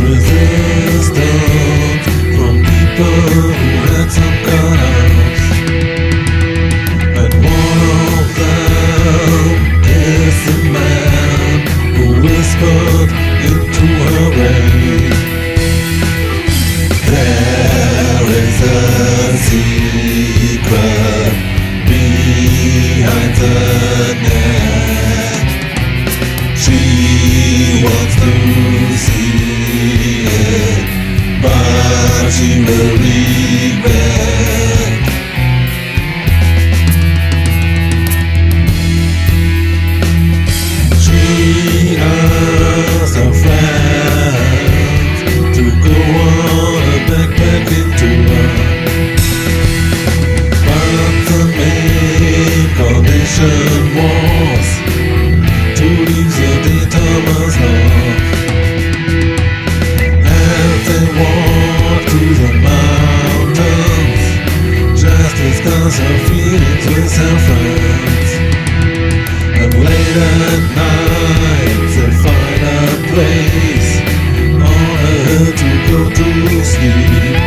resistance from people who had some guns, and one of them is the man who whispered into her brain. There is a secret behind the net. She wants to see it, but she will regret. She asked her friends to go on a backpacking tour, but the main condition was to leave the daytimers off. As they walked through the mountains, just discuss her feelings with her friends. And late at night they find a place on a hill to go to sleep.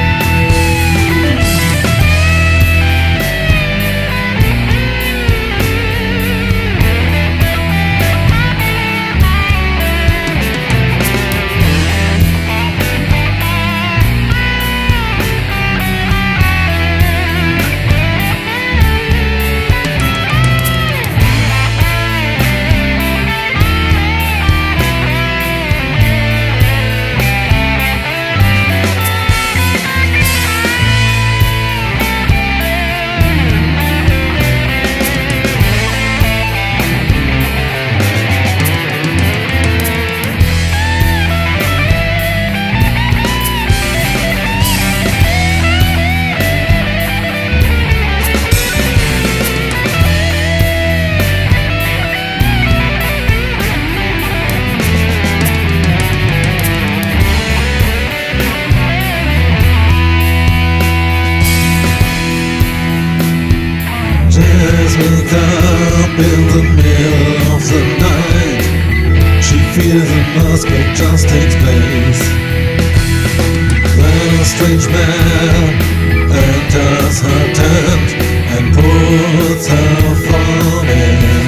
Just wakes up in the middle of the night. She feels an earthquake just takes place. Then a strange man enters her tent and puts her from it.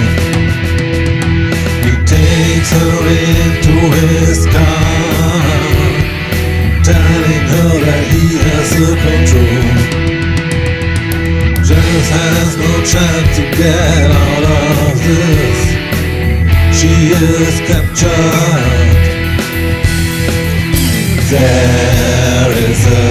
He takes her into his car, telling her that he has the control. Janice has no chance to get out of this. She is captured. There is a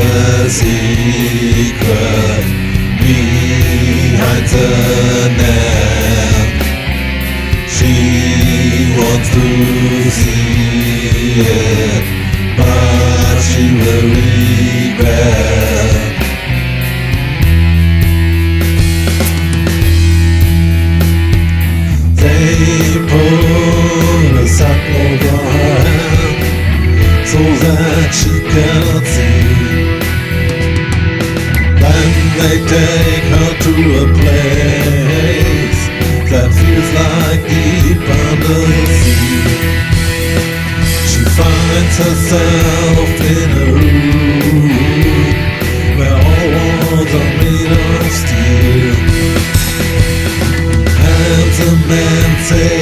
secret behind the net. She wants to see it, but she will regret. They put a sack over her head so that she cannot see. Then they take her to a place that feels like deep under the sea. She finds herself in a room where all walls are made of steel. And the man says